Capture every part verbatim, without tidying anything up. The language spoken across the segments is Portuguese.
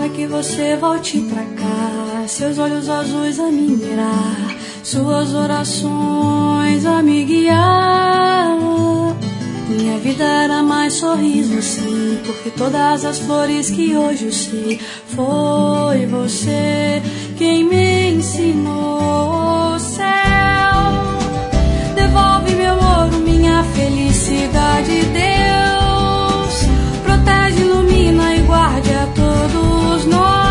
para que você volte pra cá, seus olhos azuis a me mirar, suas orações a me guiar. Minha vida era mais sorriso assim, porque todas as flores que hoje eu sei, foi você quem me ensinou. Céu, devolve meu ouro, minha felicidade, Deus, protege, ilumina e guarde a todos nós.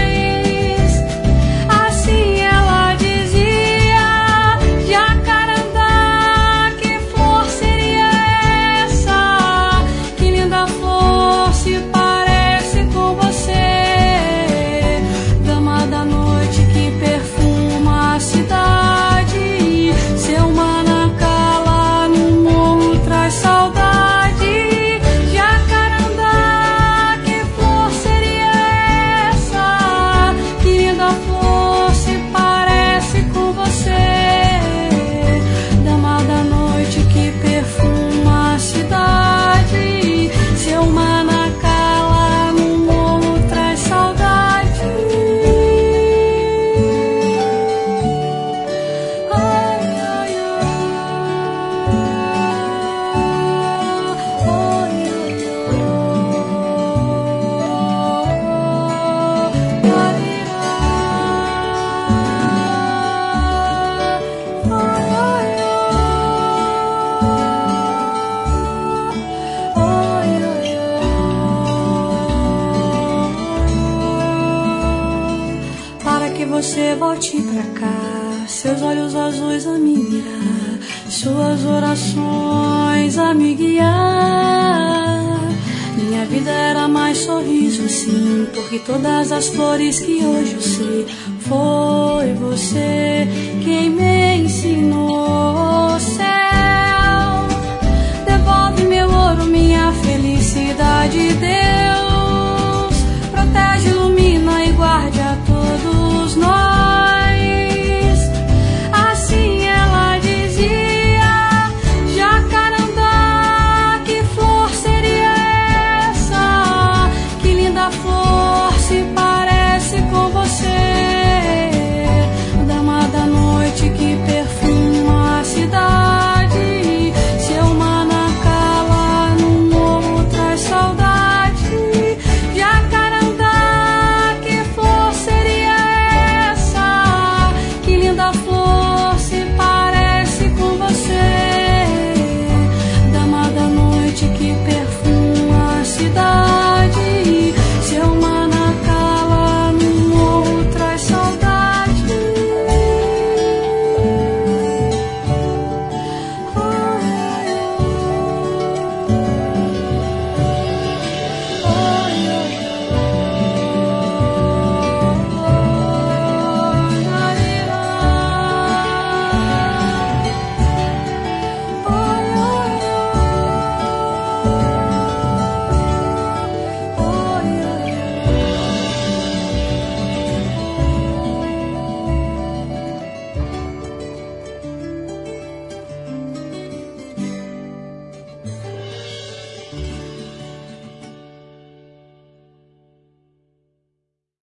Assim ela dizia, Jacarandá, que flor seria essa? Que linda flor se parece com você, dama da noite que perfuma a cidade, seu manacala no morro traz saudade. Jacarandá, que flor seria essa? Que linda flor se parece com você, dama da noite que perfuma a cidade, seu manacala no morro traz saudade. Ai, ai, para que você volte pra cá, seus olhos azuis a me mirar, suas orações a me guiar. Minha vida era mais sorriso sim, porque todas as flores que hoje eu sei, foi você quem me ensinou.